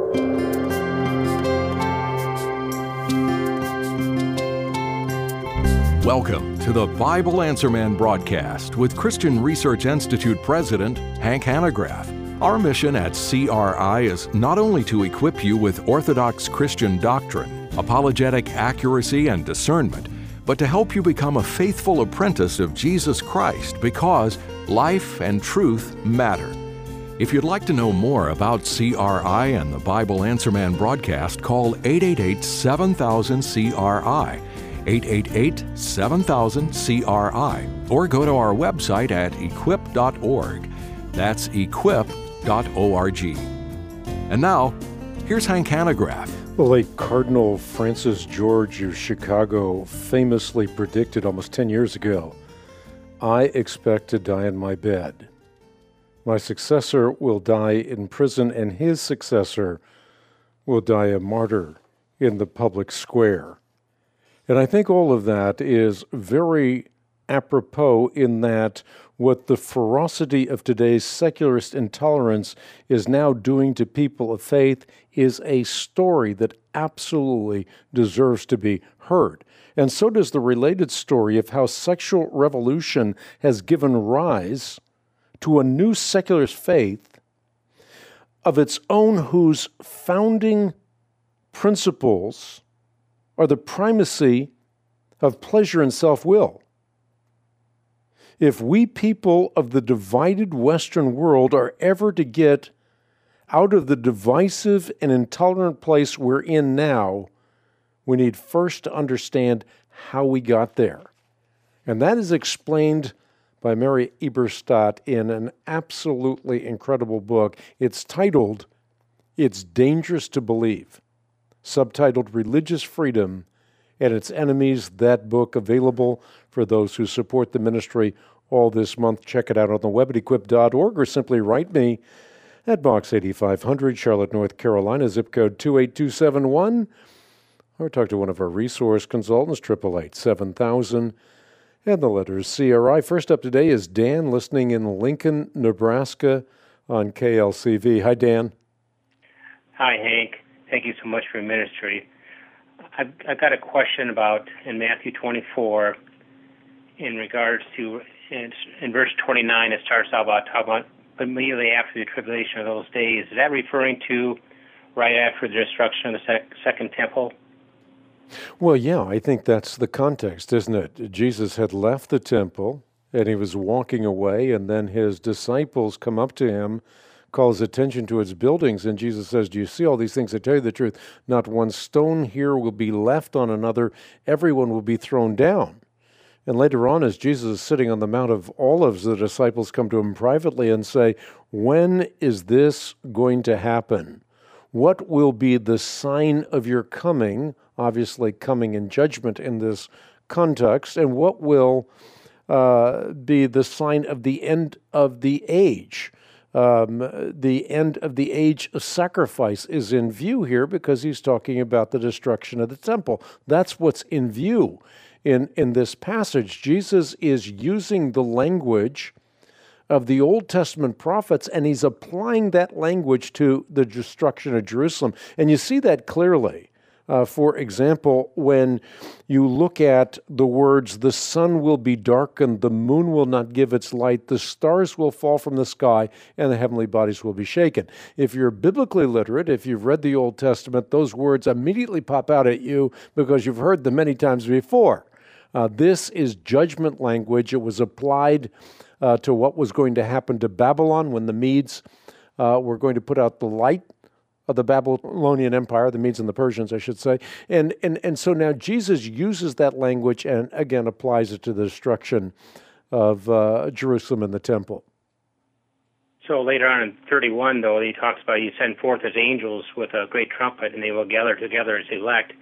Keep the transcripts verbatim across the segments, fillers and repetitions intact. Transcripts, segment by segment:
Welcome to the Bible Answer Man broadcast with Christian Research Institute President Hank Hanegraaff. Our mission at C R I is not only to equip you with orthodox Christian doctrine, apologetic accuracy, and discernment, but to help you become a faithful apprentice of Jesus Christ because life and truth matter. If you'd like to know more about C R I and the Bible Answer Man broadcast, call eight eight eight, seven thousand, C R I, eight eight eight, seven thousand, C R I, or go to our website at equip dot org. That's equip dot org. And now, here's Hank Hanegraaff. The late Cardinal Francis George of Chicago famously predicted almost ten years ago, "I expect to die in my bed. My successor will die in prison, and his successor will die a martyr in the public square." And I think all of that is very apropos in that what the ferocity of today's secularist intolerance is now doing to people of faith is a story that absolutely deserves to be heard. And so does the related story of how sexual revolution has given rise to a new secularist faith of its own whose founding principles are the primacy of pleasure and self-will. If we people of the divided Western world are ever to get out of the divisive and intolerant place we're in now, we need first to understand how we got there. And that is explained by Mary Eberstadt in an absolutely incredible book. It's titled, "It's Dangerous to Believe," subtitled Religious Freedom and Its Enemies. That book available for those who support the ministry all this month. Check it out on the web at equip dot org or simply write me at Box eighty-five hundred, Charlotte, North Carolina, zip code two eight two seven one, or talk to one of our resource consultants, eight eight eight, seven thousand, and the letters C R I. First up today is Dan, listening in Lincoln, Nebraska on K L C V. Hi, Dan. Hi, Hank. Thank you so much for your ministry. I've, I've got a question about in Matthew twenty-four in regards to, in, in verse twenty-nine, it starts out about talking about immediately after the tribulation of those days. Is that referring to right after the destruction of the sec- second temple? Well, yeah, I think that's the context, isn't it? Jesus had left the temple, and he was walking away, and then his disciples come up to him, calls attention to its buildings, and Jesus says, "Do you see all these things? I tell you the truth, not one stone here will be left on another. Everyone will be thrown down." And later on, as Jesus is sitting on the Mount of Olives, the disciples come to him privately and say, "When is this going to happen? What will be the sign of your coming?" Obviously coming in judgment in this context. "And what will uh, be the sign of the end of the age?" Um, the end of the age of sacrifice is in view here because he's talking about the destruction of the temple. That's what's in view in, in this passage. Jesus is using the language of the Old Testament prophets, and he's applying that language to the destruction of Jerusalem. And you see that clearly. Uh, for example, when you look at the words, "The sun will be darkened, the moon will not give its light, the stars will fall from the sky, and the heavenly bodies will be shaken." If you're biblically literate, if you've read the Old Testament, those words immediately pop out at you because you've heard them many times before. Uh, this is judgment language. It was applied uh, to what was going to happen to Babylon when the Medes uh, were going to put out the light of the Babylonian Empire, the Medes and the Persians, I should say. And, and, and so now Jesus uses that language and, again, applies it to the destruction of uh, Jerusalem and the temple. So later on in thirty-one, though, he talks about he send forth his angels with a great trumpet, and they will gather together his elect.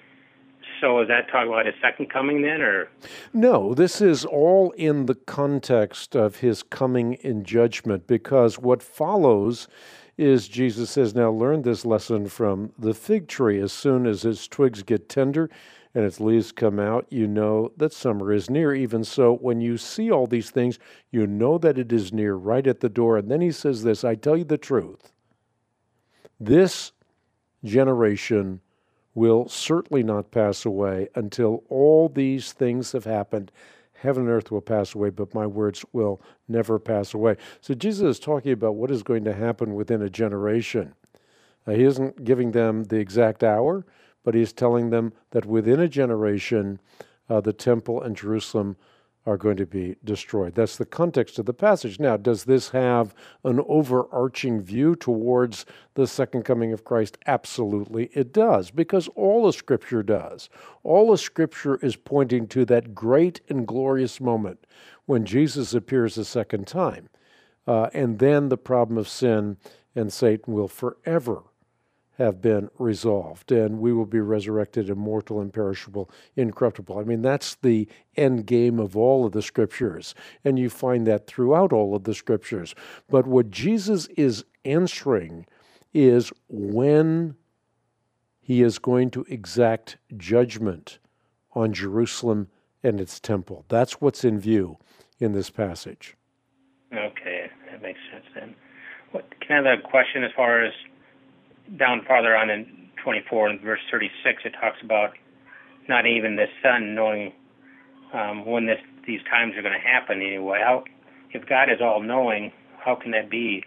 So is that talking about his second coming then, or? No, this is all in the context of his coming in judgment, because what follows is Jesus says, "Now learn this lesson from the fig tree. As soon as its twigs get tender and its leaves come out, you know that summer is near. Even so, when you see all these things, you know that it is near, right at the door." And then he says this, "I tell you the truth. This generation will certainly not pass away until all these things have happened. Heaven and earth will pass away, but my words will never pass away. So Jesus is talking about what is going to happen within a generation. Uh, he isn't giving them the exact hour, but he's telling them that within a generation, uh, the temple and Jerusalem are going to be destroyed. That's the context of the passage. Now, does this have an overarching view towards the second coming of Christ? Absolutely it does, because all of Scripture does. All of Scripture is pointing to that great and glorious moment when Jesus appears a second time. Uh, and then the problem of sin and Satan will forever have been resolved, and we will be resurrected, immortal, imperishable, incorruptible. I mean, that's the end game of all of the Scriptures, and you find that throughout all of the Scriptures. But what Jesus is answering is when he is going to exact judgment on Jerusalem and its temple. That's what's in view in this passage. Okay, that makes sense then. What, can I have a question as far as down farther on in twenty-four, in verse thirty-six, it talks about not even the Son knowing um, when this, these times are going to happen anyway. How, if God is all-knowing, how can that be?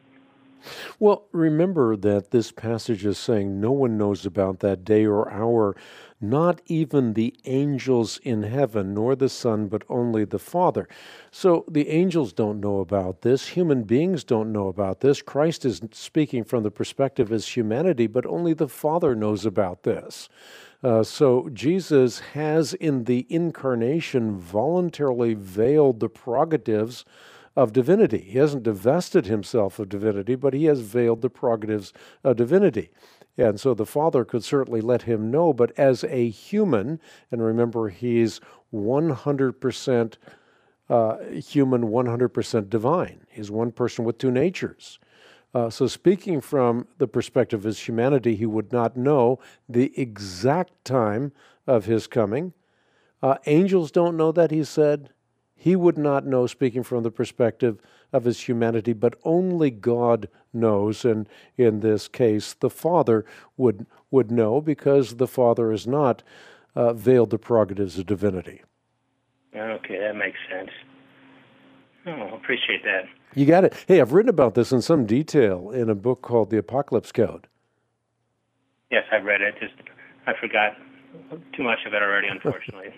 Well, remember that this passage is saying no one knows about that day or hour, not even the angels in heaven, nor the Son, but only the Father. So the angels don't know about this. Human beings don't know about this. Christ is speaking from the perspective as humanity, but only the Father knows about this. Uh, so Jesus has, in the incarnation, voluntarily veiled the prerogatives of divinity. He hasn't divested himself of divinity, but he has veiled the prerogatives of divinity. And so the Father could certainly let him know, but as a human, and remember, he's one hundred percent uh, human, one hundred percent divine. He's one person with two natures. Uh, so speaking from the perspective of his humanity, he would not know the exact time of his coming. Uh, angels don't know that, he said. He would not know, speaking from the perspective of his humanity, but only God knows. And in this case, the Father would would know, because the Father has not uh, veiled the prerogatives of divinity. Okay, that makes sense. Oh, appreciate that. You got it. Hey, I've written about this in some detail in a book called The Apocalypse Code. Yes, I read it. Just I forgot too much of it already, unfortunately.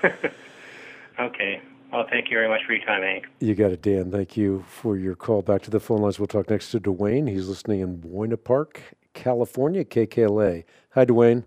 Okay. Well, thank you very much for your time, Hank. You got it, Dan. Thank you for your call. Back to the phone lines. We'll talk next to Dwayne. He's listening in Buena Park, California, K K L A. Hi, Dwayne.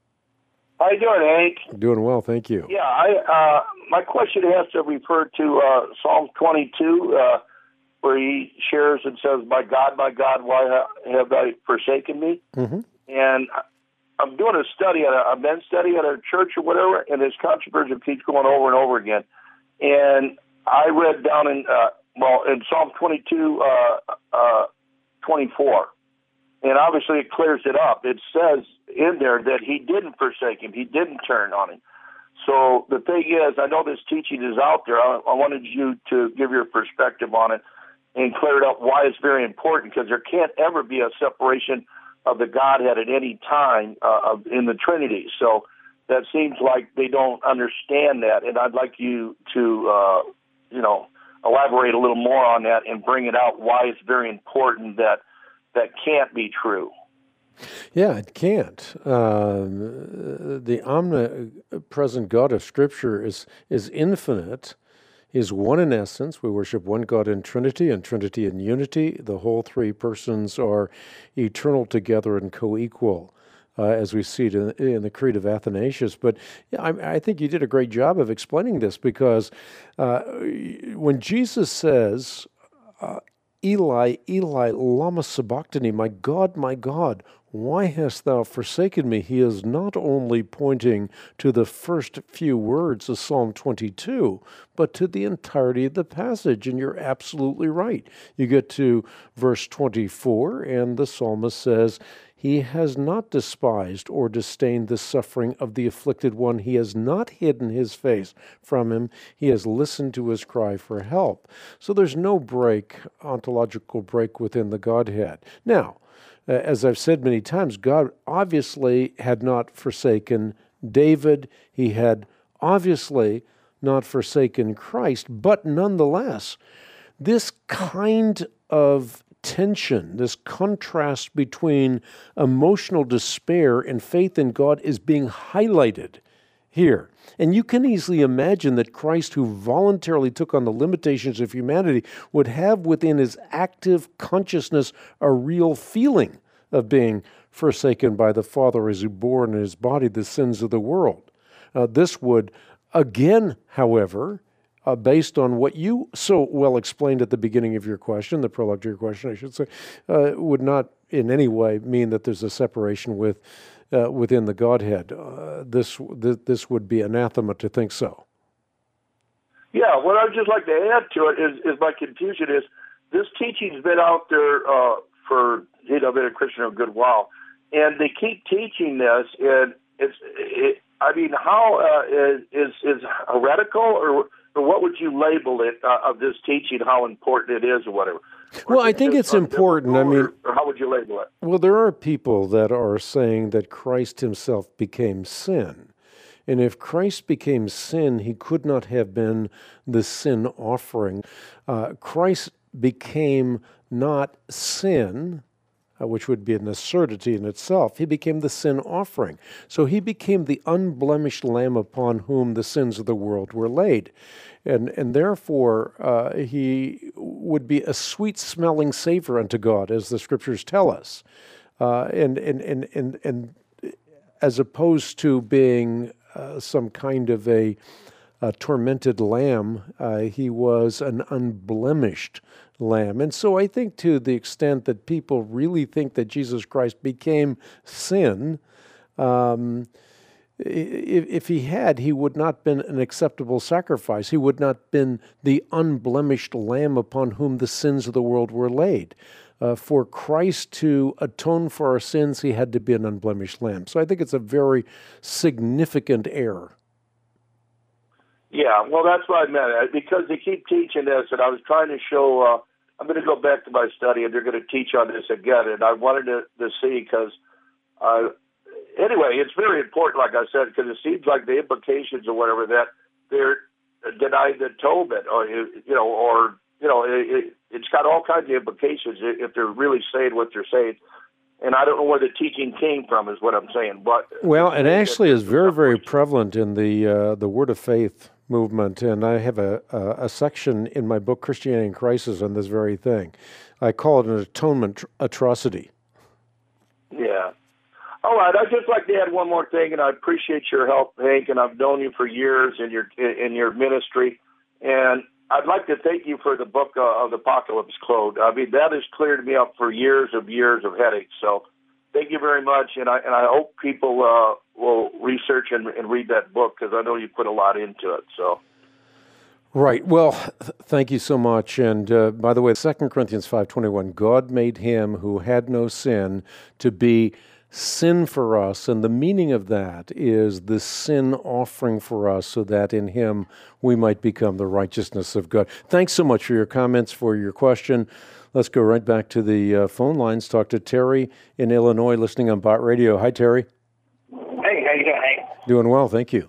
How you doing, Hank? Doing well, thank you. Yeah, I uh, my question has to refer to uh, Psalm twenty-two, uh, where he shares and says, "My God, my God, why have thou forsaken me?" Mm-hmm. And I'm doing a study, at a, a men's study at a church or whatever, and this controversy keeps going over and over again. And I read down in, uh, well, in Psalm twenty-two, uh, uh, twenty-four, and obviously it clears it up. It says in there that he didn't forsake him. He didn't turn on him. So the thing is, I know this teaching is out there. I, I wanted you to give your perspective on it and clear it up why it's very important, because there can't ever be a separation of the Godhead at any time uh, of, in the Trinity. So that seems like they don't understand that, and I'd like you to, uh, you know, elaborate a little more on that and bring it out why it's very important that that can't be true. Yeah, it can't. Um, the omnipresent God of Scripture is is infinite. Is one in essence. We worship one God in Trinity and Trinity in unity. The whole three persons are eternal together and co-equal. Uh, as we see it in, in the Creed of Athanasius. But yeah, I, I think you did a great job of explaining this, because uh, when Jesus says, uh, Eli, Eli, lama sabachthani, my God, my God, why hast thou forsaken me? He is not only pointing to the first few words of Psalm twenty-two, but to the entirety of the passage, and you're absolutely right. You get to verse twenty-four, and the psalmist says, He has not despised or disdained the suffering of the afflicted one. He has not hidden his face from him. He has listened to his cry for help. So there's no break, ontological break within the Godhead. Now, Uh, as I've said many times, God obviously had not forsaken David. He had obviously not forsaken Christ, but nonetheless, this kind of tension, this contrast between emotional despair and faith in God is being highlighted here. And you can easily imagine that Christ, who voluntarily took on the limitations of humanity, would have within his active consciousness a real feeling of being forsaken by the Father as he bore in his body the sins of the world. Uh, this would, again, however, Uh, based on what you so well explained at the beginning of your question, the prologue to your question, I should say, uh, would not in any way mean that there's a separation with uh, within the Godhead. Uh, this th- this would be anathema to think so. Yeah, what I'd just like to add to it is, is my confusion is this teaching's been out there uh, for, you know, been a Christian a good while, and they keep teaching this, and it's, it, I mean, how uh, is is heretical or Or what would you label it uh, of this teaching, how important it is or whatever? Or well, I think it's important. I mean, or, or how would you label it? Well, there are people that are saying that Christ himself became sin. And if Christ became sin, he could not have been the sin offering. Uh, Christ became not sin, Uh, which would be an absurdity in itself. He became the sin offering. So he became the unblemished lamb upon whom the sins of the world were laid. And and therefore, uh, he would be a sweet-smelling savor unto God, as the Scriptures tell us. Uh, and, and, and, and, and as opposed to being uh, some kind of a, a tormented lamb, uh, he was an unblemished lamb. And so I think to the extent that people really think that Jesus Christ became sin, um, if, if he had, he would not been an acceptable sacrifice. He would not been the unblemished lamb upon whom the sins of the world were laid. Uh, for Christ to atone for our sins, he had to be an unblemished lamb. So I think it's a very significant error. Yeah, well, that's what I meant. Because they keep teaching this, and I was trying to show, uh, I'm going to go back to my study, and they're going to teach on this again, and I wanted to, to see, because, uh, anyway, it's very important, like I said, because it seems like the implications or whatever, that they're denying the atonement, or, you know, or, you know, it, it's got all kinds of implications if they're really saying what they're saying. And I don't know where the teaching came from, is what I'm saying. But well, it actually is very, very prevalent in the uh, the Word of Faith movement, and I have a, a, a section in my book, Christianity in Crisis, on this very thing. I call it an atonement tr- atrocity. Yeah. All right, I'd just like to add one more thing, and I appreciate your help, Hank, and I've known you for years in your in your ministry, and I'd like to thank you for the book uh, of the Apocalypse Code. I mean, that has cleared me up for years of years of headaches, so thank you very much, and I and I hope people uh, will research and, and read that book, because I know you put a lot into it. So, right. Well, th- thank you so much. And uh, by the way, Second Corinthians five twenty-one, God made him who had no sin to be sin for us, and the meaning of that is the sin offering for us, so that in him we might become the righteousness of God. Thanks so much for your comments, for your question. Let's go right back to the uh, phone lines. Talk to Terry in Illinois, listening on Bott Radio. Hi, Terry. Hey, how you doing, Hank? Doing well, thank you.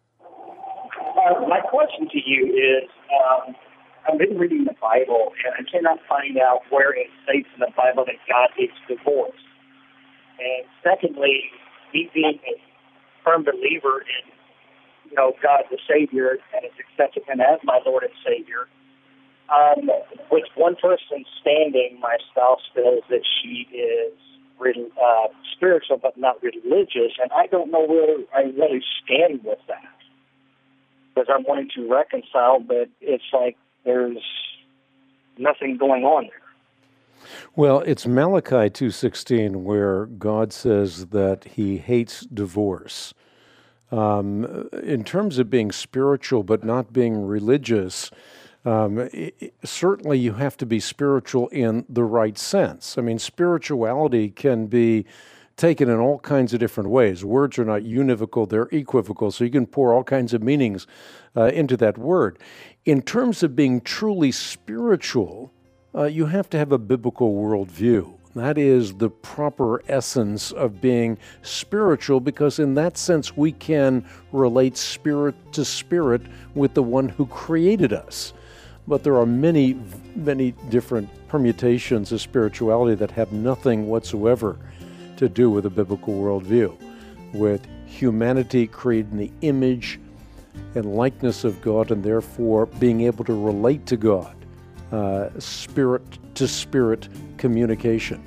Uh, my question to you is, um, I've been reading the Bible, and I cannot find out where it states in the Bible that God hates divorce. And secondly, me being a firm believer in, you know, God the Savior and His accepting Him as my Lord and Savior, um, with one person standing, my spouse feels that she is uh, spiritual but not religious, and I don't know where I really stand with that, because I'm wanting to reconcile, but it's like there's nothing going on there. Well, it's Malachi two sixteen where God says that he hates divorce. Um, in terms of being spiritual but not being religious, um, it, it, certainly you have to be spiritual in the right sense. I mean, spirituality can be taken in all kinds of different ways. Words are not univocal, they're equivocal, so you can pour all kinds of meanings uh, into that word. In terms of being truly spiritual, Uh, you have to have a biblical worldview. That is the proper essence of being spiritual, because in that sense we can relate spirit to spirit with the one who created us. But there are many, many different permutations of spirituality that have nothing whatsoever to do with a biblical worldview, with humanity created in the image and likeness of God, and therefore being able to relate to God, uh, spirit to spirit communication.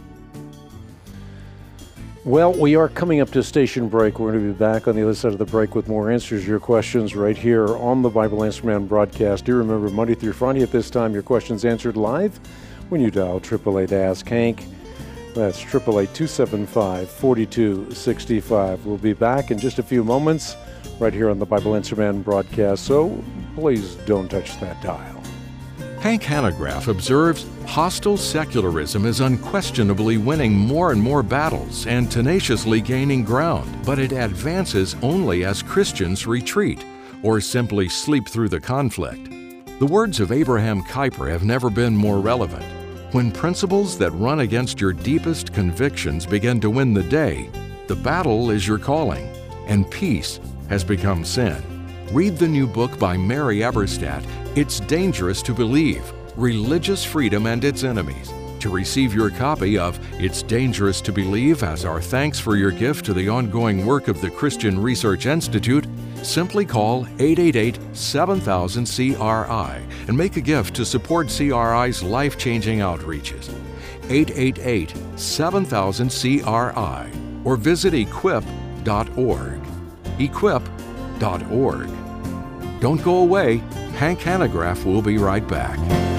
Well, we are coming up to station break. We're going to be back on the other side of the break with more answers to your questions right here on the Bible Answer Man broadcast. Do remember, Monday through Friday at this time, your questions answered live when you dial eight eight eight Ask Hank. That's eight eight eight, two seven five, four two six five. We'll be back in just a few moments right here on the Bible Answer Man broadcast, so please don't touch that dial. Hank Hanegraaff observes hostile secularism is unquestionably winning more and more battles and tenaciously gaining ground, but it advances only as Christians retreat or simply sleep through the conflict. The words of Abraham Kuyper have never been more relevant. When principles that run against your deepest convictions begin to win the day, the battle is your calling, and peace has become sin. Read the new book by Mary Eberstadt, It's Dangerous to Believe, Religious Freedom and Its Enemies. To receive your copy of It's Dangerous to Believe as our thanks for your gift to the ongoing work of the Christian Research Institute, simply call eight eight eight, seven thousand, C R I and make a gift to support C R I's life-changing outreaches. eight eight eight, seven thousand, C R I or visit equip dot org. equip dot org. Don't go away. Hank Hanegraaff will be right back.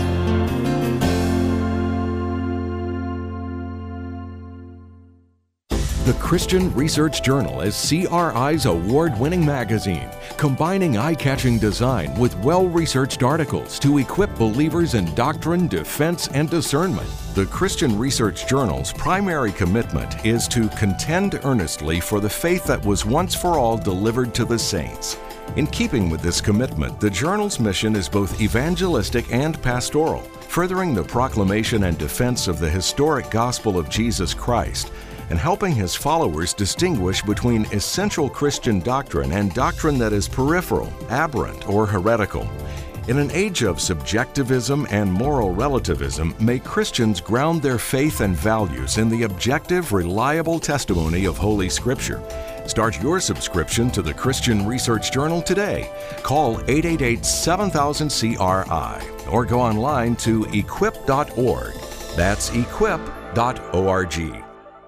The Christian Research Journal is C R I's award-winning magazine, combining eye-catching design with well-researched articles to equip believers in doctrine, defense, and discernment. The Christian Research Journal's primary commitment is to contend earnestly for the faith that was once for all delivered to the saints. In keeping with this commitment, the journal's mission is both evangelistic and pastoral, furthering the proclamation and defense of the historic gospel of Jesus Christ, and helping his followers distinguish between essential Christian doctrine and doctrine that is peripheral, aberrant, or heretical. In an age of subjectivism and moral relativism, may Christians ground their faith and values in the objective, reliable testimony of Holy Scripture. Start your subscription to the Christian Research Journal today. Call eight eight eight, seven thousand, C R I or go online to equip dot org. That's equip dot org.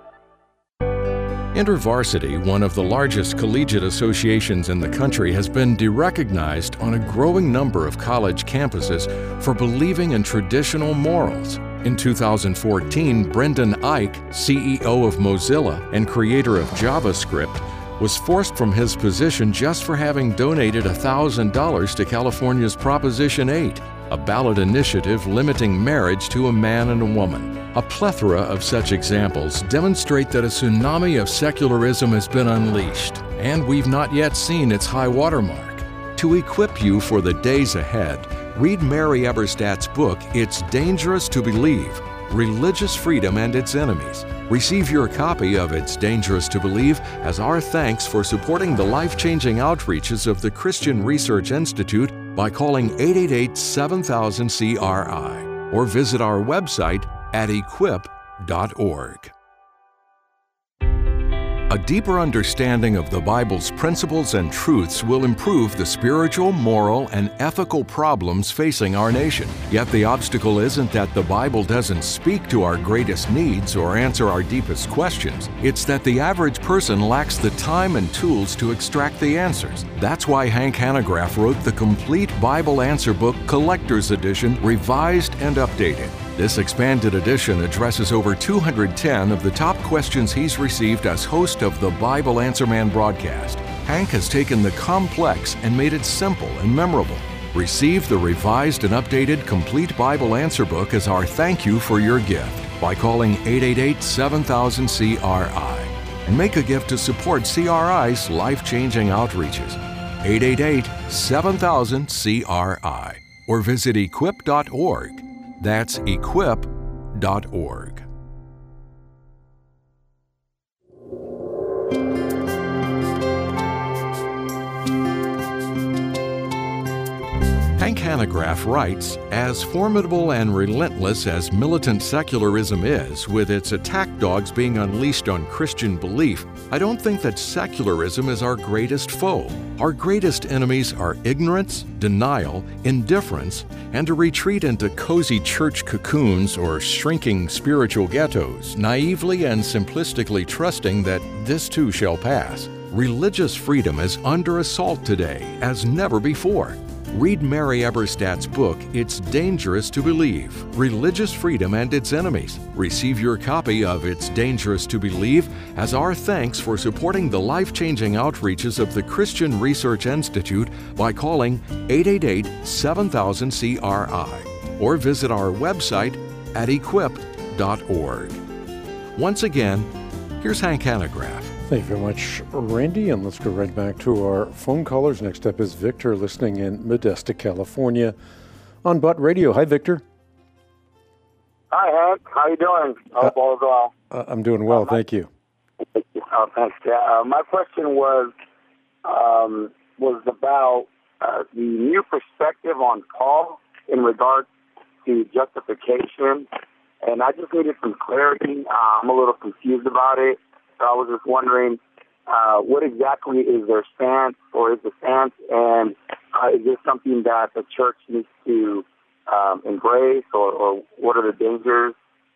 InterVarsity, one of the largest collegiate associations in the country, has been derecognized on a growing number of college campuses for believing in traditional morals. In two thousand fourteen, Brendan Eich, C E O of Mozilla and creator of JavaScript, was forced from his position just for having donated one thousand dollars to California's Proposition eight, a ballot initiative limiting marriage to a man and a woman. A plethora of such examples demonstrate that a tsunami of secularism has been unleashed, and we've not yet seen its high watermark. To equip you for the days ahead, read Mary Eberstadt's book, It's Dangerous to Believe, Religious Freedom and Its Enemies. Receive your copy of It's Dangerous to Believe as our thanks for supporting the life-changing outreaches of the Christian Research Institute by calling eight eight eight, seven thousand, C R I or visit our website at equip dot org. A deeper understanding of the Bible's principles and truths will improve the spiritual, moral, and ethical problems facing our nation. Yet the obstacle isn't that the Bible doesn't speak to our greatest needs or answer our deepest questions. It's that the average person lacks the time and tools to extract the answers. That's why Hank Hanegraaff wrote the complete Bible Answer Book Collector's Edition, revised and updated. This expanded edition addresses over two hundred ten of the top questions he's received as host of the Bible Answer Man broadcast. Hank has taken the complex and made it simple and memorable. Receive the revised and updated Complete Bible Answer Book as our thank you for your gift by calling eight eight eight, seven thousand, C R I and make a gift to support C R I's life-changing outreaches. eight eight eight, seven thousand, C R I or visit equip dot org. That's equip dot org. Hanegraaff writes, as formidable and relentless as militant secularism is, with its attack dogs being unleashed on Christian belief, I don't think that secularism is our greatest foe. Our greatest enemies are ignorance, denial, indifference, and a retreat into cozy church cocoons or shrinking spiritual ghettos, naively and simplistically trusting that this too shall pass. Religious freedom is under assault today as never before. Read Mary Eberstadt's book, It's Dangerous to Believe, Religious Freedom and Its Enemies. Receive your copy of It's Dangerous to Believe as our thanks for supporting the life-changing outreaches of the Christian Research Institute by calling eight eight eight, seven thousand, C R I or visit our website at equip dot org. Once again, here's Hank Hanegraaff. Thank you very much, Randy, and let's go right back to our phone callers. Next up is Victor, listening in Modesto, California, on Butt Radio. Hi, Victor. Hi, Hank. How you doing? I hope uh, all is well. Uh, I'm doing well, uh, thank you. Oh, thanks. Yeah, uh, my question was um, was about uh, the new perspective on Paul in regards to justification, and I just needed some clarity. Uh, I'm a little confused about it. So I was just wondering, uh, what exactly is their stance, or is the stance, and uh, is this something that the church needs to um, embrace, or, or what are the dangers?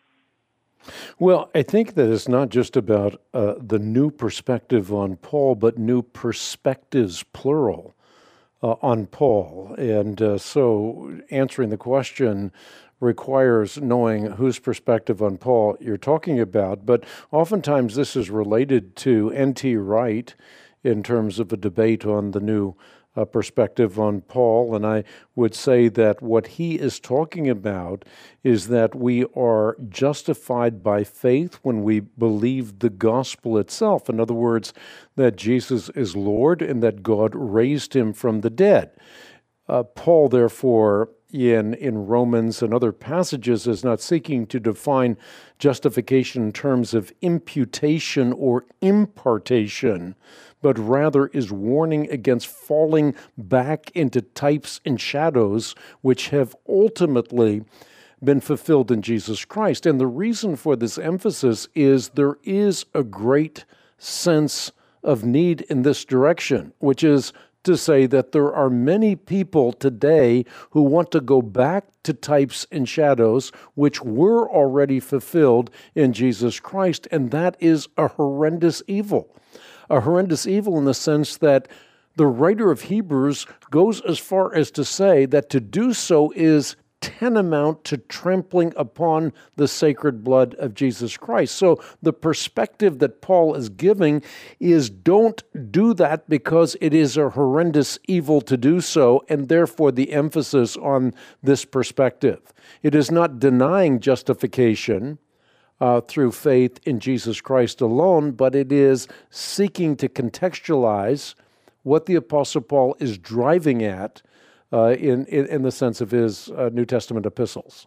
Well, I think that it's not just about uh, the new perspective on Paul, but new perspectives, plural, uh, on Paul. And uh, so answering the question requires knowing whose perspective on Paul you're talking about. But oftentimes this is related to N T Wright in terms of a debate on the new uh, perspective on Paul. And I would say that what he is talking about is that we are justified by faith when we believe the gospel itself. In other words, that Jesus is Lord and that God raised him from the dead. Uh, Paul, therefore, in in Romans and other passages, is not seeking to define justification in terms of imputation or impartation, but rather is warning against falling back into types and shadows which have ultimately been fulfilled in Jesus Christ. And the reason for this emphasis is there is a great sense of need in this direction, which is to say that there are many people today who want to go back to types and shadows which were already fulfilled in Jesus Christ, and that is a horrendous evil. A horrendous evil in the sense that the writer of Hebrews goes as far as to say that to do so is tantamount to trampling upon the sacred blood of Jesus Christ. So the perspective that Paul is giving is don't do that because it is a horrendous evil to do so, and therefore the emphasis on this perspective. It is not denying justification uh, through faith in Jesus Christ alone, but it is seeking to contextualize what the Apostle Paul is driving at Uh, in, in in the sense of his uh, New Testament epistles.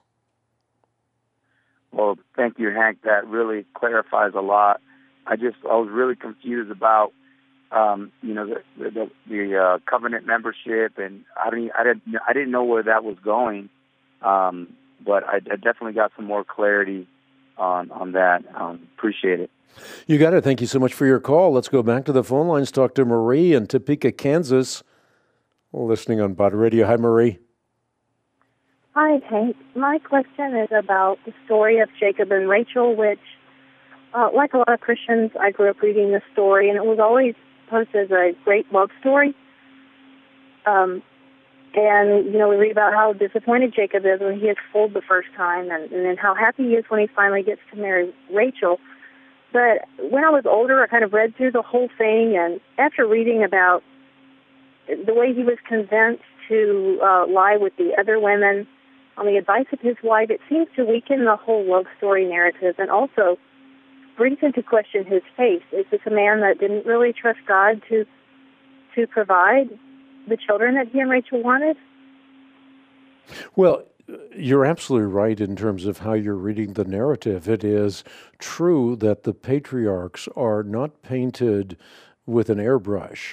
Well, thank you, Hank. That really clarifies a lot. I just I was really confused about um, you know the the, the uh, covenant membership, and I didn't I didn't I didn't know where that was going, um, but I, I definitely got some more clarity on on that. Um, appreciate it. You got it. Thank you so much for your call. Let's go back to the phone lines. Talk to Marie in Topeka, Kansas. Listening on Butt Radio. Hi, Marie. Hi, Hank. My question is about the story of Jacob and Rachel, which, uh, like a lot of Christians, I grew up reading this story, and it was always posted as a great love story. Um, and, you know, we read about how disappointed Jacob is when he is fooled the first time, and, and then how happy he is when he finally gets to marry Rachel. But when I was older, I kind of read through the whole thing, and after reading about the way he was convinced to uh, lie with the other women on the advice of his wife, it seems to weaken the whole love story narrative and also brings into question his faith. Is this a man that didn't really trust God to to provide the children that he and Rachel wanted? Well, you're absolutely right in terms of how you're reading the narrative. It is true that the patriarchs are not painted with an airbrush.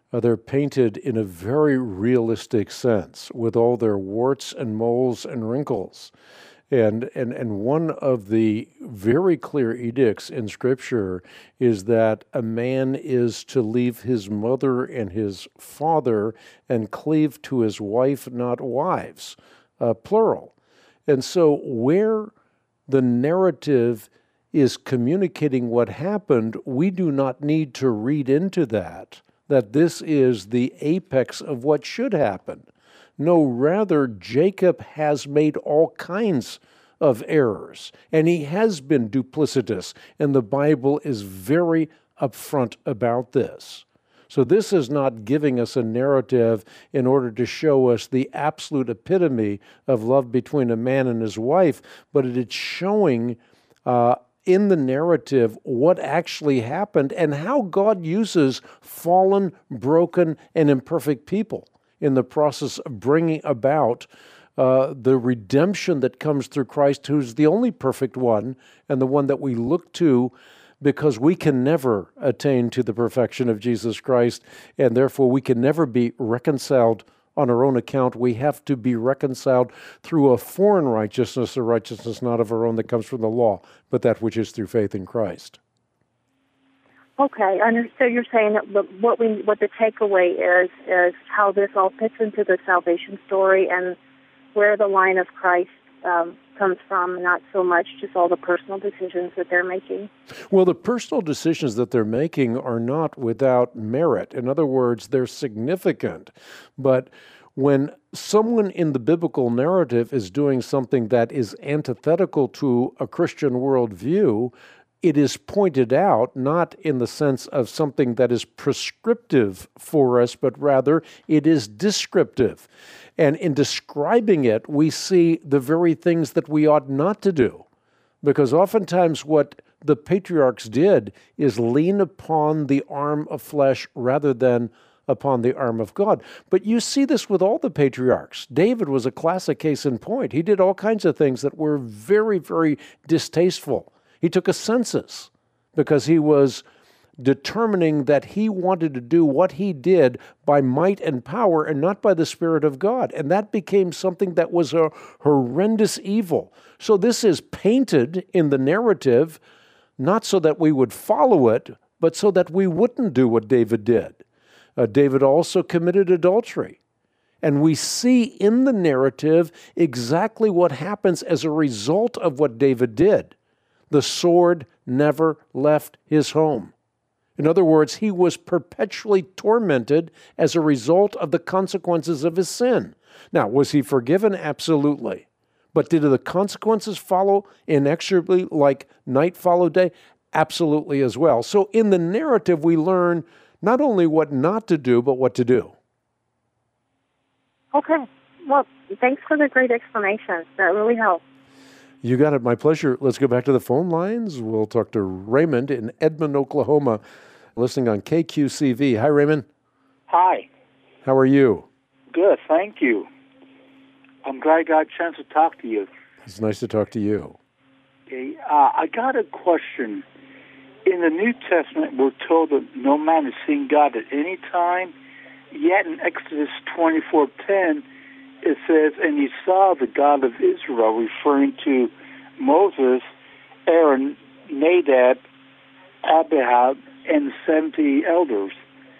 Uh, they're painted in a very realistic sense with all their warts and moles and wrinkles. And, and, and one of the very clear edicts in Scripture is that a man is to leave his mother and his father and cleave to his wife, not wives, uh, plural. And so where the narrative is communicating what happened, we do not need to read into that, that this is the apex of what should happen. No, rather, Jacob has made all kinds of errors, and he has been duplicitous, and the Bible is very upfront about this. So this is not giving us a narrative in order to show us the absolute epitome of love between a man and his wife, but it is showing uh, in the narrative what actually happened and how God uses fallen, broken, and imperfect people in the process of bringing about uh, the redemption that comes through Christ, who's the only perfect one and the one that we look to, because we can never attain to the perfection of Jesus Christ, and therefore we can never be reconciled on our own account. We have to be reconciled through a foreign righteousness, a righteousness not of our own that comes from the law, but that which is through faith in Christ. Okay, and so you're saying that the, what we what the takeaway is is how this all fits into the salvation story and where the line of Christ um, comes from, not so much just all the personal decisions that they're making. Well, the personal decisions that they're making are not without merit. In other words, they're significant. But when someone in the biblical narrative is doing something that is antithetical to a Christian worldview, it is pointed out not in the sense of something that is prescriptive for us, but rather it is descriptive. And in describing it, we see the very things that we ought not to do. Because oftentimes what the patriarchs did is lean upon the arm of flesh rather than upon the arm of God. But you see this with all the patriarchs. David was a classic case in point. He did all kinds of things that were very, very distasteful. He took a census because he was determining that he wanted to do what he did by might and power and not by the Spirit of God. And that became something that was a horrendous evil. So this is painted in the narrative, not so that we would follow it, but so that we wouldn't do what David did. Uh, David also committed adultery. And we see in the narrative exactly what happens as a result of what David did. The sword never left his home. In other words, he was perpetually tormented as a result of the consequences of his sin. Now, was he forgiven? Absolutely. But did the consequences follow inexorably like night followed day? Absolutely as well. So in the narrative, we learn not only what not to do, but what to do. Okay. Well, thanks for the great explanation. That really helps. You got it. My pleasure. Let's go back to the phone lines. We'll talk to Raymond in Edmond, Oklahoma, listening on K Q C V. Hi, Raymond. Hi. How are you? Good, thank you. I'm glad I got a chance to talk to you. It's nice to talk to you. Okay, uh, I got a question. In the New Testament, we're told that no man has seen God at any time, yet in Exodus twenty-four ten, it says, and he saw the God of Israel, referring to Moses, Aaron, Nadab, Abihu, and seventy elders.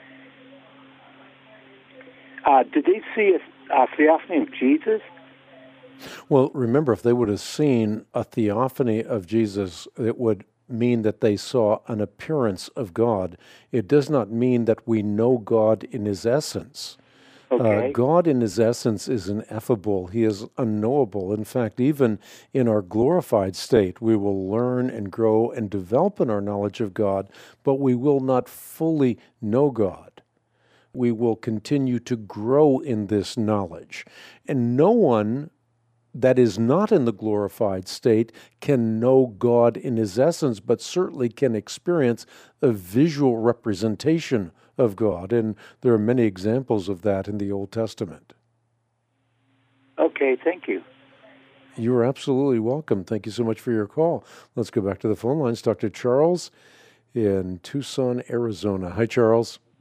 Uh, did they see a, a theophany of Jesus? Well, remember, if they would have seen a theophany of Jesus, it would mean that they saw an appearance of God. It does not mean that we know God in his essence. Okay. Uh, God in his essence is ineffable. He is unknowable. In fact, even in our glorified state, we will learn and grow and develop in our knowledge of God, but we will not fully know God. We will continue to grow in this knowledge. And no one that is not in the glorified state can know God in his essence, but certainly can experience a visual representation of God. And there are many examples of that in the Old Testament. Okay, thank you. You're absolutely welcome. Thank you so much for your call. Let's go back to the phone lines. Talk to Charles in Tucson, Arizona. Hi, Charles.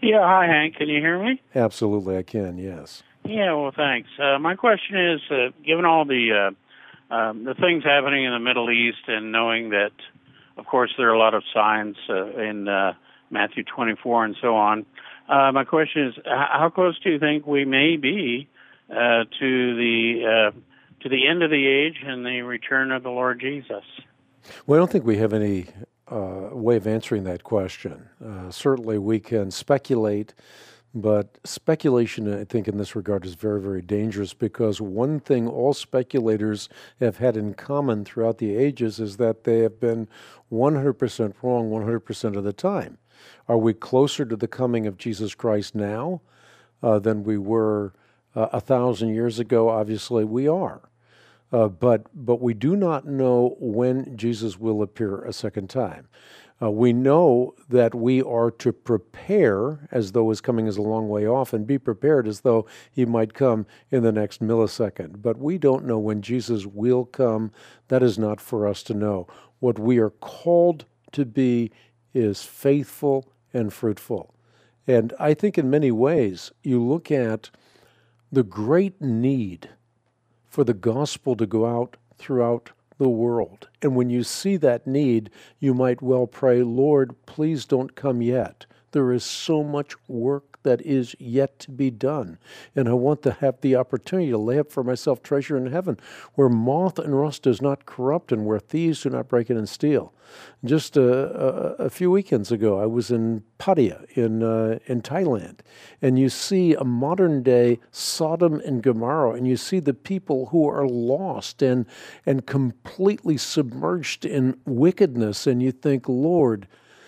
Yeah, hi, Hank. Can you hear me? Absolutely, I can, yes. Yeah, well, thanks. Uh, my question is, uh, given all the uh, um, the things happening in the Middle East and knowing that, of course, there are a lot of signs uh, in uh, Matthew twenty-four and so on, uh, my question is, how close do you think we may be uh, to the uh, to the end of the age and the return of the Lord Jesus? Well, I don't think we have any uh, way of answering that question. Uh, certainly we can speculate, but speculation, I think, in this regard is very, very dangerous, because one thing all speculators have had in common throughout the ages is that they have been one hundred percent wrong one hundred percent of the time. Are we closer to the coming of Jesus Christ now uh, than we were uh, a thousand years ago? Obviously, we are. Uh, but but we do not know when Jesus will appear a second time. Uh, we know that we are to prepare as though his coming is a long way off, and be prepared as though he might come in the next millisecond. But we don't know when Jesus will come. That is not for us to know. What we are called to be is faithful and fruitful. And I think in many ways, you look at the great need for the gospel to go out throughout the world. And when you see that need, you might well pray, Lord, please don't come yet. There is so much work that is yet to be done. And I want to have the opportunity to lay up for myself treasure in heaven, where moth and rust does not corrupt and where thieves do not break in and steal. Just a, a, a few weekends ago, I was in Pattaya in uh, in Thailand, and you see a modern-day Sodom and Gomorrah, and you see the people who are lost and and completely submerged in wickedness, and you think, Lord,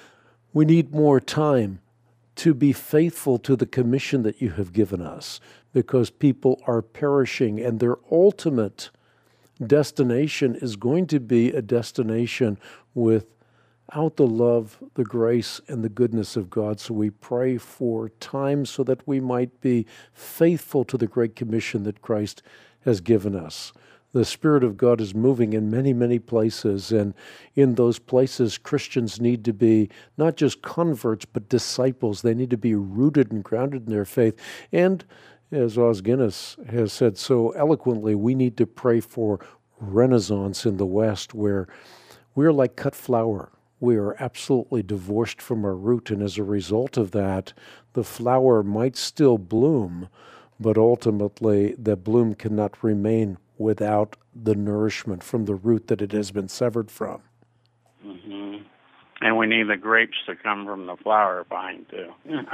we need more time to be faithful to the commission that you have given us, because people are perishing, and their ultimate destination is going to be a destination without the love, the grace, and the goodness of God. So we pray for time so that we might be faithful to the great commission that Christ has given us. The Spirit of God is moving in many, many places, and in those places, Christians need to be not just converts, but disciples. They need to be rooted and grounded in their faith. And as Os Guinness has said so eloquently, we need to pray for renaissance in the West, where we're like cut flower. We are absolutely divorced from our root, and as a result of that, the flower might still bloom, but ultimately the bloom cannot remain without the nourishment from the root that it has been severed from. Mm-hmm. And we need the grapes to come from the flower vine, too.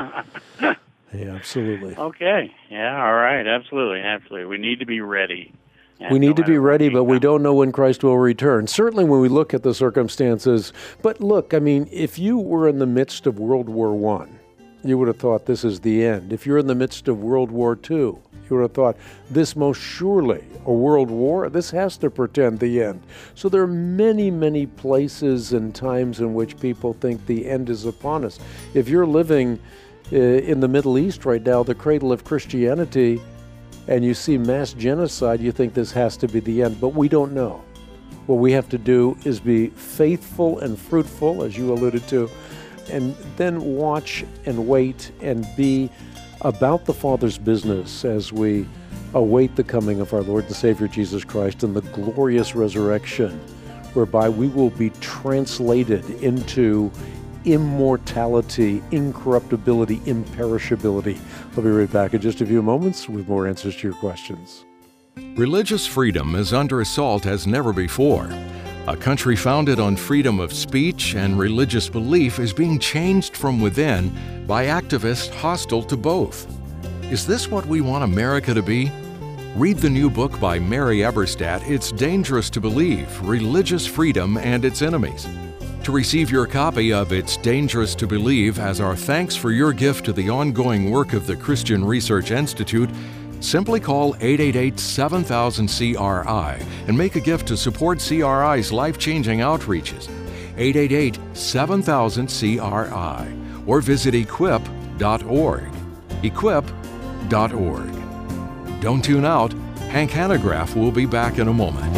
Yeah, absolutely. Okay. Yeah, all right. Absolutely. Absolutely. We need to be ready. And we need no to be ready, but we don't know when Christ will return. Certainly when we look at the circumstances. But look, I mean, if you were in the midst of World War One, you would have thought this is the end. If you're in the midst of World War Two, you would have thought this most surely a world war. This has to portend the end. So there are many, many places and times in which people think the end is upon us. If you're living uh, in the Middle East right now, the cradle of Christianity, and you see mass genocide, you think this has to be the end. But we don't know. What we have to do is be faithful and fruitful, as you alluded to, and then watch and wait and be about the Father's business as we await the coming of our Lord and Savior Jesus Christ and the glorious resurrection, whereby we will be translated into immortality, incorruptibility, imperishability. I'll be right back in just a few moments with more answers to your questions. Religious freedom is under assault as never before. A country founded on freedom of speech and religious belief is being changed from within by activists hostile to both. Is this what we want America to be? Read the new book by Mary Eberstadt, It's Dangerous to Believe, Religious Freedom and Its Enemies. To receive your copy of It's Dangerous to Believe as our thanks for your gift to the ongoing work of the Christian Research Institute, simply call eight eight eight, seven thousand, C R I and make a gift to support C R I's life-changing outreaches. eight eight eight, seven thousand, C R I or visit equip dot org. equip dot org. Don't tune out. Hank Hanegraaff will be back in a moment.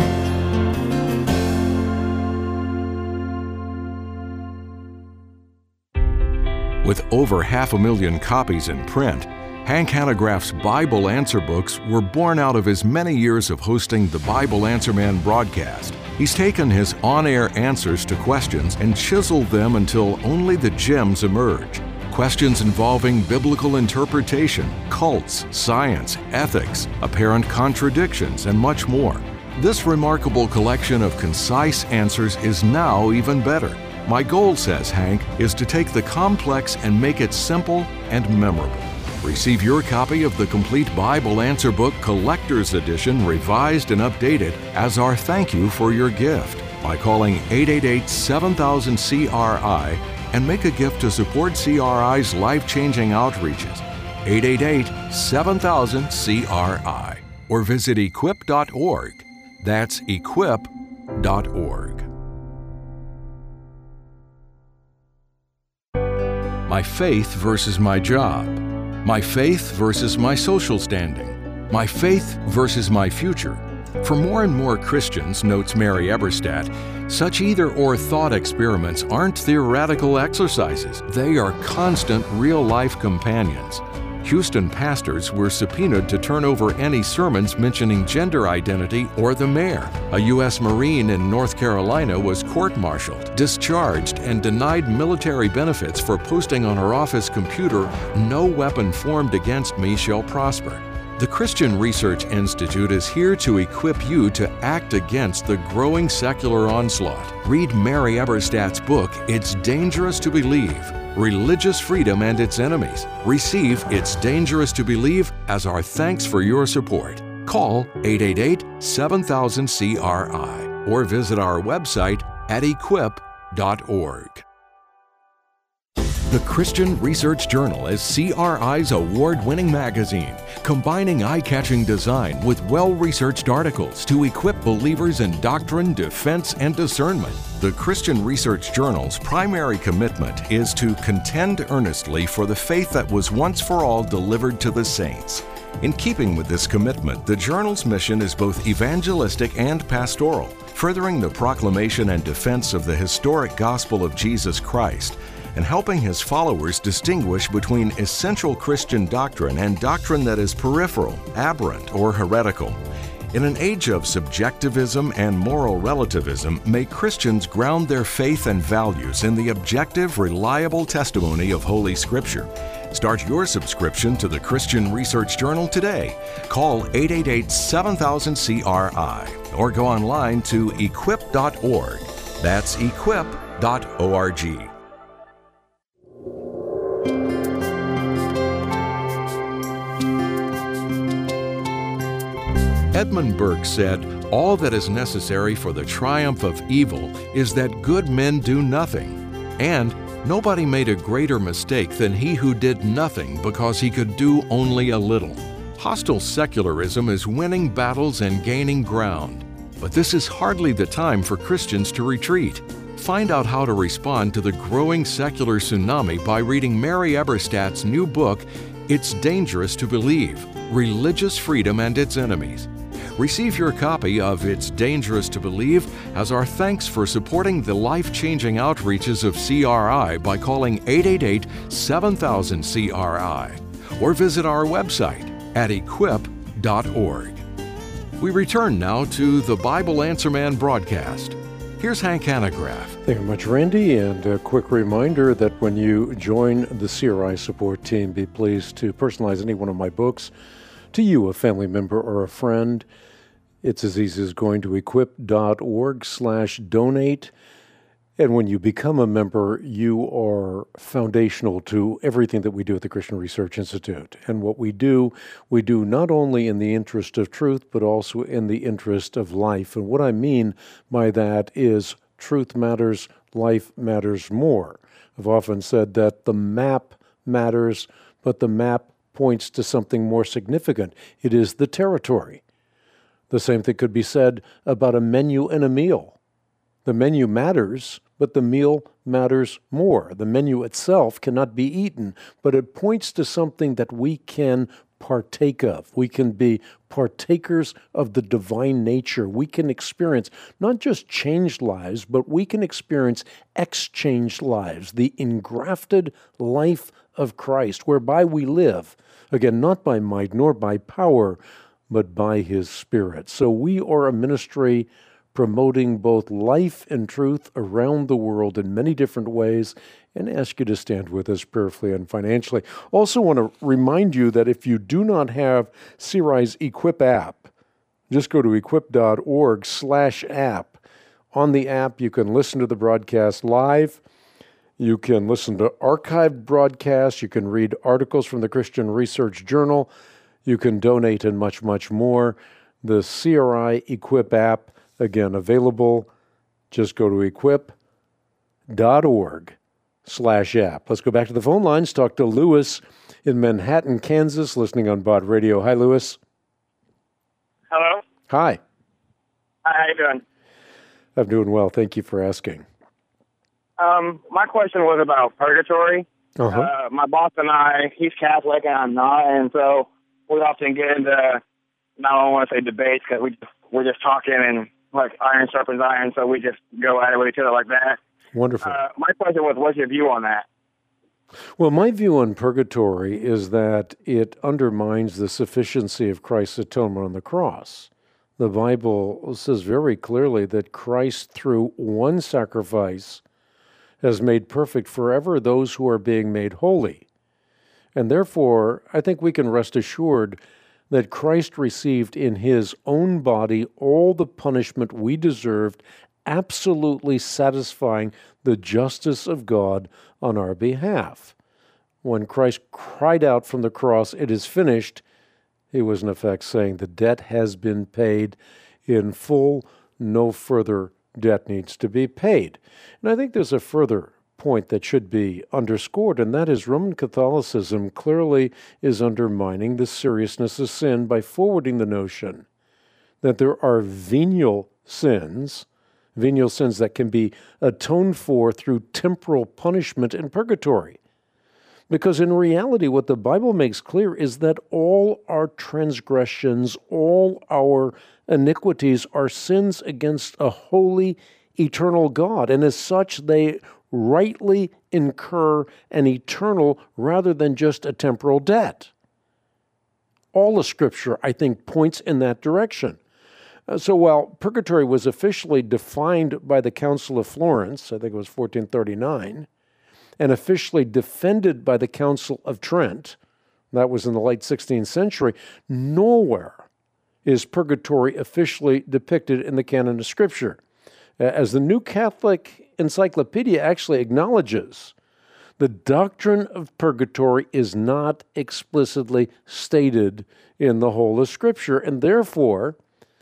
With over half a million copies in print, Hank Hanegraaff's Bible Answer books were born out of his many years of hosting the Bible Answer Man broadcast. He's taken his on-air answers to questions and chiseled them until only the gems emerge. Questions involving biblical interpretation, cults, science, ethics, apparent contradictions, and much more. This remarkable collection of concise answers is now even better. My goal, says Hank, is to take the complex and make it simple and memorable. Receive your copy of the complete Bible Answer Book Collector's Edition, revised and updated, as our thank you for your gift by calling eight eight eight, seven thousand, C R I and make a gift to support C R I's life-changing outreaches. eight eight eight, seven thousand, C R I or visit equip dot org. That's equip dot org. My faith versus my job. My faith versus my social standing. My faith versus my future. For more and more Christians, notes Mary Eberstadt, such either-or thought experiments aren't theoretical exercises. They are constant, real-life companions. Houston pastors were subpoenaed to turn over any sermons mentioning gender identity or the mayor. A U S Marine in North Carolina was court-martialed, discharged, and denied military benefits for posting on her office computer, "No weapon formed against me shall prosper." The Christian Research Institute is here to equip you to act against the growing secular onslaught. Read Mary Eberstadt's book, It's Dangerous to Believe: Religious Freedom and Its Enemies. Receive It's Dangerous to Believe as our thanks for your support. Call eight eight eight, seven thousand, C R I or visit our website at equip dot org. The Christian Research Journal is C R I's award-winning magazine, combining eye-catching design with well-researched articles to equip believers in doctrine, defense, and discernment. The Christian Research Journal's primary commitment is to contend earnestly for the faith that was once for all delivered to the saints. In keeping with this commitment, the journal's mission is both evangelistic and pastoral, furthering the proclamation and defense of the historic gospel of Jesus Christ, and helping his followers distinguish between essential Christian doctrine and doctrine that is peripheral, aberrant, or heretical. In an age of subjectivism and moral relativism, may Christians ground their faith and values in the objective, reliable testimony of Holy Scripture. Start your subscription to the Christian Research Journal today. Call eight eight eight, seven thousand, C R I or go online to equip dot org. That's equip dot org. Edmund Burke said, "All that is necessary for the triumph of evil is that good men do nothing, and nobody made a greater mistake than he who did nothing because he could do only a little." Hostile secularism is winning battles and gaining ground, but this is hardly the time for Christians to retreat. Find out how to respond to the growing secular tsunami by reading Mary Eberstadt's new book, It's Dangerous to Believe: Religious Freedom and Its Enemies. Receive your copy of It's Dangerous to Believe as our thanks for supporting the life-changing outreaches of C R I by calling eight eight eight, seven thousand, C R I or visit our website at equip dot org. We return now to the Bible Answer Man broadcast. Here's Hank Hanegraaff. Thank you much, Randy. And a quick reminder that when you join the C R I support team, be pleased to personalize any one of my books to you, a family member or a friend. It's as easy as going to equip dot org slash donate. And when you become a member, you are foundational to everything that we do at the Christian Research Institute. And what we do, we do not only in the interest of truth, but also in the interest of life. And what I mean by that is truth matters, life matters more. I've often said that the map matters, but the map points to something more significant. It is the territory. The same thing could be said about a menu and a meal. The menu matters, but the meal matters more. The menu itself cannot be eaten, but it points to something that we can partake of. We can be partakers of the divine nature. We can experience not just changed lives, but we can experience exchanged lives, the engrafted life of Christ, whereby we live, again, not by might nor by power, but by His Spirit. So we are a ministry promoting both life and truth around the world in many different ways, and ask you to stand with us prayerfully and financially. Also want to remind you that if you do not have C R I's Equip app, just go to equip.org slash app. On the app, you can listen to the broadcast live. You can listen to archived broadcasts. You can read articles from the Christian Research Journal. You can donate and much, much more. The C R I Equip app, again, available. Just go to equip.org slash app. Let's go back to the phone lines. Talk to Lewis in Manhattan, Kansas, listening on Bod Radio. Hi, Lewis. Hello. Hi. Hi, how you doing? I'm doing well. Thank you for asking. Um, my question was about purgatory. Uh-huh. Uh, my boss and I, he's Catholic and I'm not, and so we often get into, now I don't want to say debates because we, we're just talking and like iron sharpens iron, so we just go at it with each other like that. Wonderful. Uh, my question was, what's your view on that? Well, my view on purgatory is that it undermines the sufficiency of Christ's atonement on the cross. The Bible says very clearly that Christ, through one sacrifice, has made perfect forever those who are being made holy. And therefore, I think we can rest assured that Christ received in His own body all the punishment we deserved, absolutely satisfying the justice of God on our behalf. When Christ cried out from the cross, "It is finished," He was in effect saying the debt has been paid in full, no further debt needs to be paid. And I think there's a further point that should be underscored, and that is Roman Catholicism clearly is undermining the seriousness of sin by forwarding the notion that there are venial sins, venial sins that can be atoned for through temporal punishment in purgatory. Because in reality, what the Bible makes clear is that all our transgressions, all our iniquities are sins against a holy, eternal God. And as such, they rightly incur an eternal rather than just a temporal debt. All of Scripture, I think, points in that direction. Uh, so while purgatory was officially defined by the Council of Florence, I think it was fourteen thirty-nine, and officially defended by the Council of Trent, that was in the late sixteenth century, nowhere is purgatory officially depicted in the canon of Scripture. As the New Catholic Encyclopedia actually acknowledges, the doctrine of purgatory is not explicitly stated in the whole of Scripture, and therefore,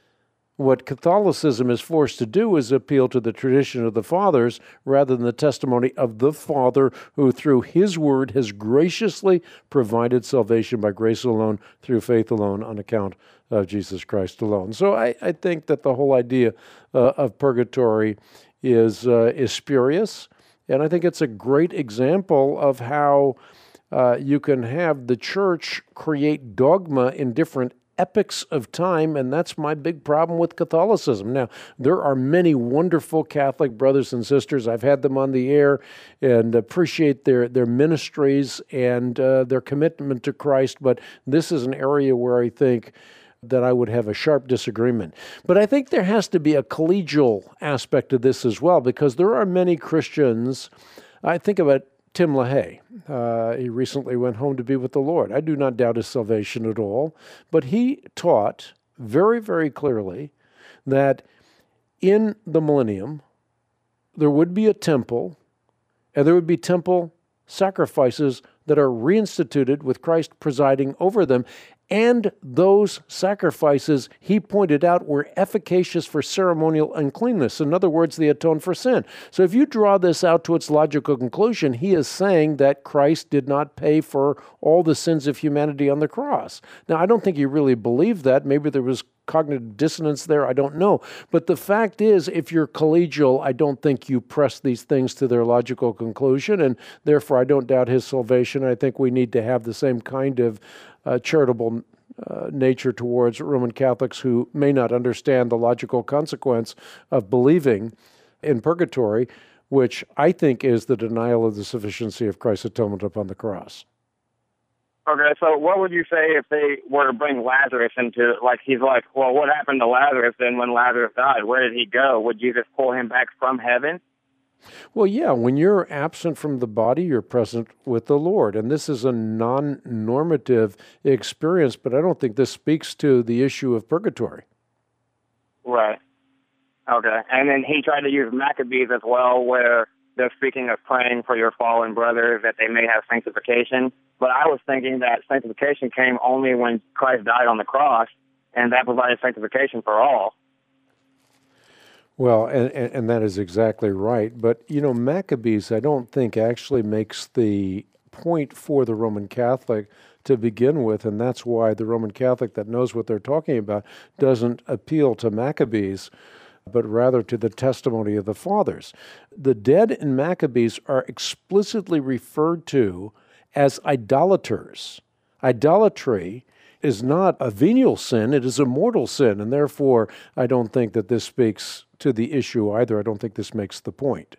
what Catholicism is forced to do is appeal to the tradition of the Fathers rather than the testimony of the Father who, through His Word, has graciously provided salvation by grace alone, through faith alone, on account of Jesus Christ alone. So I, I think that the whole idea uh, of purgatory is, uh, is spurious, and I think it's a great example of how uh, you can have the Church create dogma in different epochs of time, and that's my big problem with Catholicism. Now, there are many wonderful Catholic brothers and sisters. I've had them on the air and appreciate their, their ministries and uh, their commitment to Christ, but this is an area where I think that I would have a sharp disagreement. But I think there has to be a collegial aspect to this as well, because there are many Christians. I think about Tim LaHaye. Uh, he recently went home to be with the Lord. I do not doubt his salvation at all, but he taught very, very clearly that in the millennium, there would be a temple, and there would be temple sacrifices that are reinstituted with Christ presiding over them. And those sacrifices, he pointed out, were efficacious for ceremonial uncleanness. In other words, they atone for sin. So if you draw this out to its logical conclusion, he is saying that Christ did not pay for all the sins of humanity on the cross. Now, I don't think he really believed that. Maybe there was cognitive dissonance there, I don't know. But the fact is, if you're collegial, I don't think you press these things to their logical conclusion, and therefore I don't doubt his salvation. I think we need to have the same kind of uh, charitable uh, nature towards Roman Catholics who may not understand the logical consequence of believing in purgatory, which I think is the denial of the sufficiency of Christ's atonement upon the cross. Okay, so what would you say if they were to bring Lazarus into, like, he's like, well, what happened to Lazarus then when Lazarus died? Where did he go? Would Jesus pull him back from heaven? Well, yeah, when you're absent from the body, you're present with the Lord. And this is a non-normative experience, but I don't think this speaks to the issue of purgatory. Right. Okay. And then he tried to use Maccabees as well, where they're speaking of praying for your fallen brothers, that they may have sanctification. But I was thinking that sanctification came only when Christ died on the cross, and that provided sanctification for all. Well, and, and, and that is exactly right. But, you know, Maccabees, I don't think actually makes the point for the Roman Catholic to begin with, and that's why the Roman Catholic that knows what they're talking about doesn't appeal to Maccabees, but rather to the testimony of the fathers. The dead in Maccabees are explicitly referred to as idolaters. Idolatry is not a venial sin, it is a mortal sin, and therefore I don't think that this speaks to the issue either. I don't think this makes the point.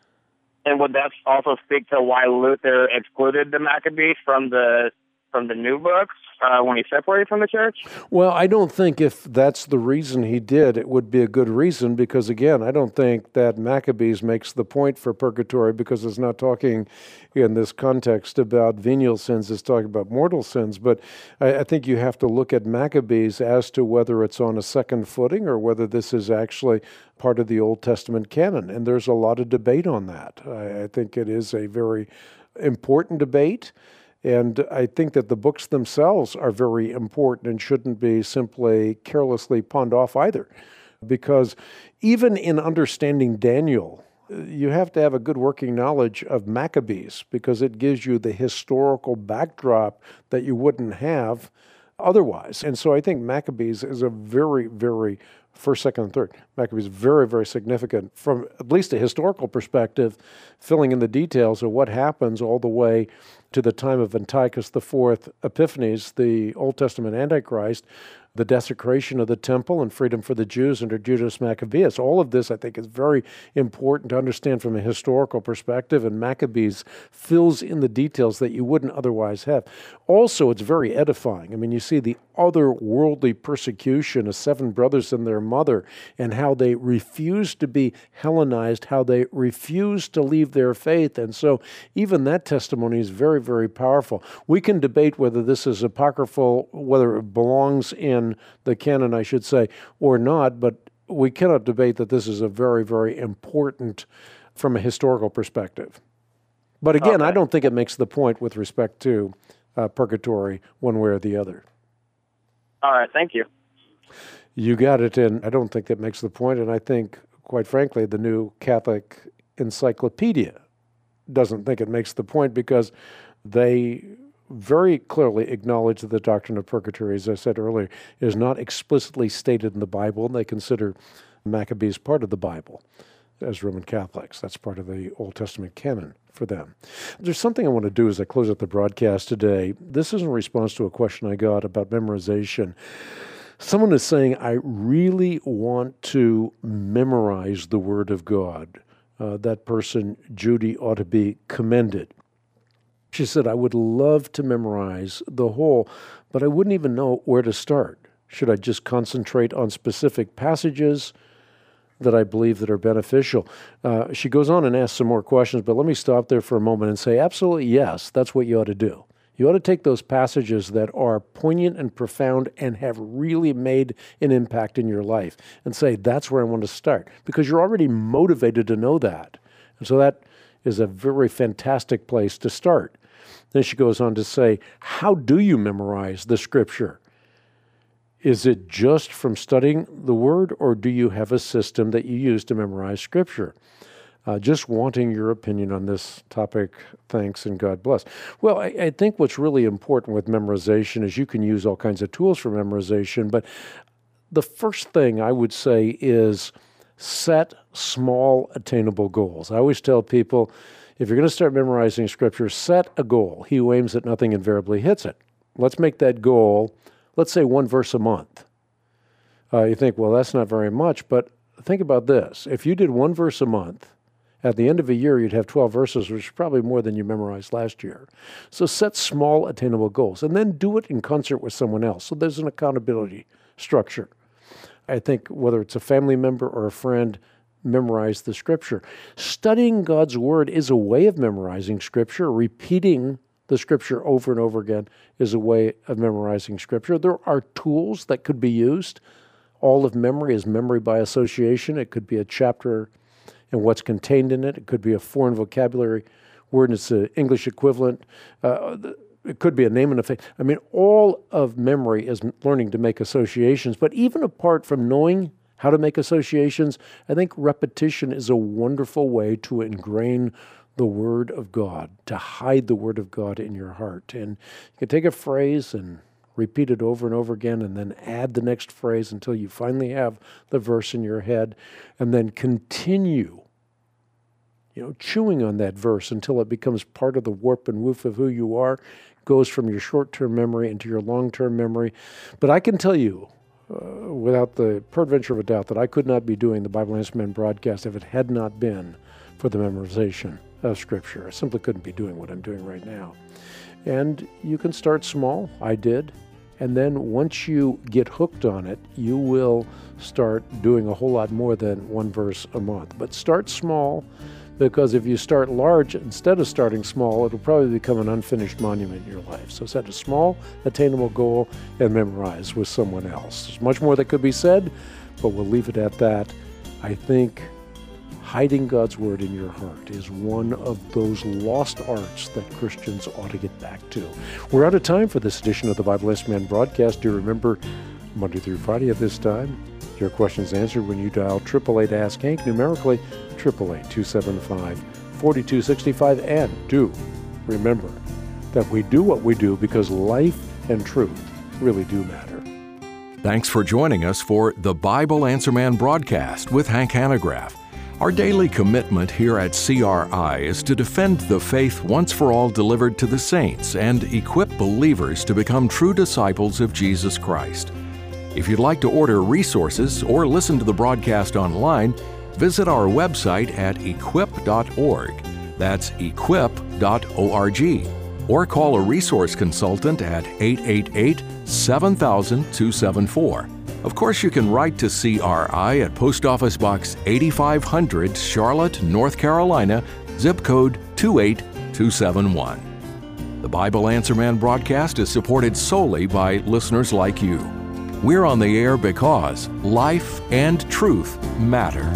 And would that also speak to why Luther excluded the Maccabees from the from the new books uh, when he separated from the church? Well, I don't think if that's the reason he did, it would be a good reason, because again, I don't think that Maccabees makes the point for purgatory, because it's not talking in this context about venial sins, it's talking about mortal sins. But I, I think you have to look at Maccabees as to whether it's on a second footing or whether this is actually part of the Old Testament canon. And there's a lot of debate on that. I, I think it is a very important debate. And I think that the books themselves are very important and shouldn't be simply carelessly pawned off either. Because even in understanding Daniel, you have to have a good working knowledge of Maccabees, because it gives you the historical backdrop that you wouldn't have otherwise. And so I think Maccabees is a very, very, first, second, and third, Maccabees is very, very significant from at least a historical perspective, filling in the details of what happens all the way to the time of Antiochus the Fourth Epiphanes, the Old Testament Antichrist, the desecration of the temple and freedom for the Jews under Judas Maccabeus. All of this, I think, is very important to understand from a historical perspective, and Maccabees fills in the details that you wouldn't otherwise have. Also, it's very edifying. I mean, you see the otherworldly persecution of seven brothers and their mother, and how they refused to be Hellenized, how they refused to leave their faith. And so even that testimony is very, very powerful. We can debate whether this is apocryphal, whether it belongs in the canon, I should say, or not, but we cannot debate that this is a very, very important from a historical perspective. But again, okay. I don't think it makes the point with respect to uh, purgatory one way or the other. All right, thank you. You got it, and I don't think that makes the point, and I think, quite frankly, the New Catholic Encyclopedia doesn't think it makes the point, because they very clearly acknowledge that the doctrine of purgatory, as I said earlier, is not explicitly stated in the Bible, and they consider Maccabees part of the Bible as Roman Catholics. That's part of the Old Testament canon for them. There's something I want to do as I close out the broadcast today. This is in response to a question I got about memorization. Someone is saying, I really want to memorize the Word of God. Uh, that person, Judy, ought to be commended. She said, I would love to memorize the whole, but I wouldn't even know where to start. Should I just concentrate on specific passages that I believe that are beneficial? Uh, she goes on and asks some more questions, but let me stop there for a moment and say, absolutely yes, that's what you ought to do. You ought to take those passages that are poignant and profound and have really made an impact in your life and say, that's where I want to start, because you're already motivated to know that. And so that is a very fantastic place to start. Then she goes on to say, how do you memorize the Scripture? Is it just from studying the Word, or do you have a system that you use to memorize Scripture? Uh, just wanting your opinion on this topic. Thanks, and God bless. Well, I, I think what's really important with memorization is you can use all kinds of tools for memorization, but the first thing I would say is set small, attainable goals. I always tell people, if you're going to start memorizing Scripture, set a goal. He who aims at nothing invariably hits it. Let's make that goal, let's say one verse a month. Uh, you think, well, that's not very much, but think about this. If you did one verse a month, at the end of a year, you'd have twelve verses, which is probably more than you memorized last year. So set small, attainable goals, and then do it in concert with someone else. So there's an accountability structure. I think whether it's a family member or a friend, memorize the Scripture. Studying God's Word is a way of memorizing Scripture. Repeating the Scripture over and over again is a way of memorizing Scripture. There are tools that could be used. All of memory is memory by association. It could be a chapter and what's contained in it. It could be a foreign vocabulary word and its an English equivalent. Uh, it could be a name and a face. I mean, all of memory is learning to make associations. But even apart from knowing how to make associations, I think repetition is a wonderful way to ingrain the Word of God, to hide the Word of God in your heart. And you can take a phrase and repeat it over and over again, and then add the next phrase until you finally have the verse in your head, and then continue, you know, chewing on that verse until it becomes part of the warp and woof of who you are, goes from your short-term memory into your long-term memory. But I can tell you, uh, without the peradventure of a doubt, that I could not be doing the Bible Answer Man broadcast if it had not been for the memorization of Scripture. I simply couldn't be doing what I'm doing right now. And you can start small. I did. And then once you get hooked on it, you will start doing a whole lot more than one verse a month. But start small, because if you start large, instead of starting small, it'll probably become an unfinished monument in your life. So set a small, attainable goal and memorize with someone else. There's much more that could be said, but we'll leave it at that. I think hiding God's Word in your heart is one of those lost arts that Christians ought to get back to. We're out of time for this edition of the Bible Answer Man broadcast. Do remember, Monday through Friday at this time, your questions answered when you dial eight eight eight, ask Hank, numerically eight eight eight, two seven five, four two six five. And do remember that we do what we do because life and truth really do matter. Thanks for joining us for the Bible Answer Man broadcast with Hank Hanegraaff. Our daily commitment here at C R I is to defend the faith once for all delivered to the saints and equip believers to become true disciples of Jesus Christ. If you'd like to order resources or listen to the broadcast online, visit our website at equip dot org. That's equip dot org. Or call a resource consultant at eight eight eight, seven thousand, two seven four. Of course, you can write to C R I at Post Office Box eighty-five hundred, Charlotte, North Carolina, zip code two eight two seven one. The Bible Answer Man broadcast is supported solely by listeners like you. We're on the air because life and truth matter.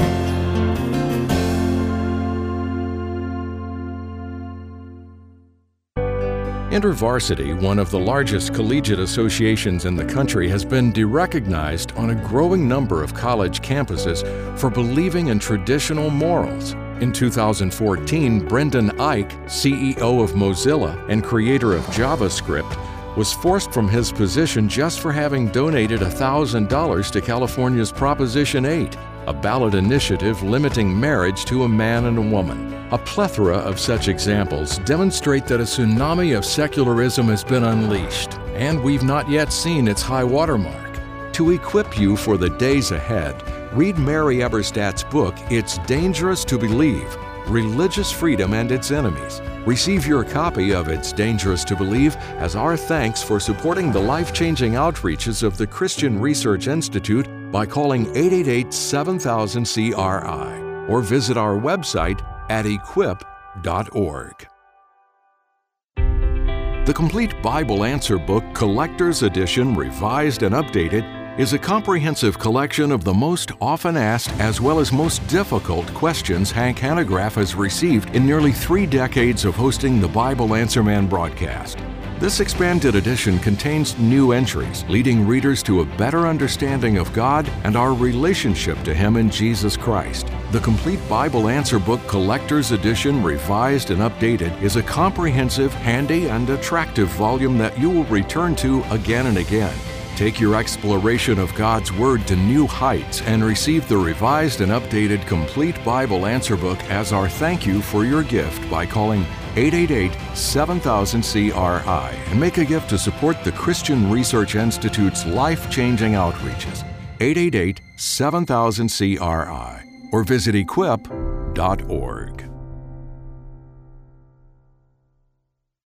InterVarsity, one of the largest collegiate associations in the country, has been derecognized on a growing number of college campuses for believing in traditional morals. In two thousand fourteen, Brendan Eich, C E O of Mozilla and creator of JavaScript, was forced from his position just for having donated one thousand dollars to California's Proposition eight, a ballot initiative limiting marriage to a man and a woman. A plethora of such examples demonstrate that a tsunami of secularism has been unleashed, and we've not yet seen its high watermark. To equip you for the days ahead, read Mary Eberstadt's book, It's Dangerous to Believe: Religious Freedom and Its Enemies. Receive your copy of It's Dangerous to Believe as our thanks for supporting the life-changing outreaches of the Christian Research Institute by calling eight eight eight, seven thousand, C R I or visit our website at equip dot org. The Complete Bible Answer Book Collector's Edition, revised and updated, is a comprehensive collection of the most often asked as well as most difficult questions Hank Hanegraaff has received in nearly three decades of hosting the Bible Answer Man broadcast. This expanded edition contains new entries, leading readers to a better understanding of God and our relationship to Him in Jesus Christ. The Complete Bible Answer Book Collector's Edition, revised and updated, is a comprehensive, handy, and attractive volume that you will return to again and again. Take your exploration of God's Word to new heights and receive the revised and updated Complete Bible Answer Book as our thank you for your gift by calling eight eight eight, seven thousand C R I and make a gift to support the Christian Research Institute's life-changing outreaches. eight eight eight, seven thousand C R I or visit equip dot org.